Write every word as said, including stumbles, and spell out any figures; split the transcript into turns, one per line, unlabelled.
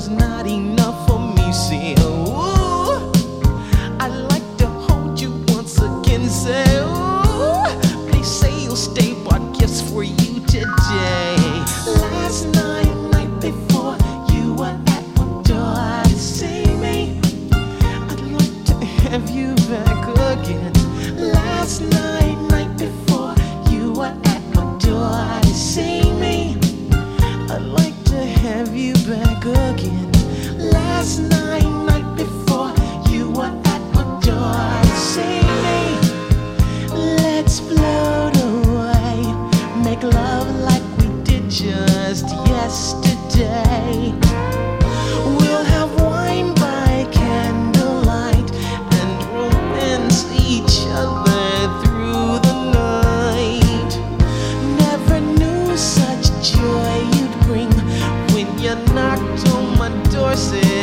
was not enough for me. Say, ooh, I'd like to hold you once again. Say, ooh, please say you'll stay. Bought gifts for you today. Last night, night before, you were at my door to see me. I'd like to have you back again. Last night, night before, you were at my door to see me. I'd like to have you back again. Last night, night before, you were at my door to see me. Let's float away, make love like we did just yesterday. We'll have wine by candlelight and romance each other through the night. Never knew such joy you'd bring when you knocked on my door. Said,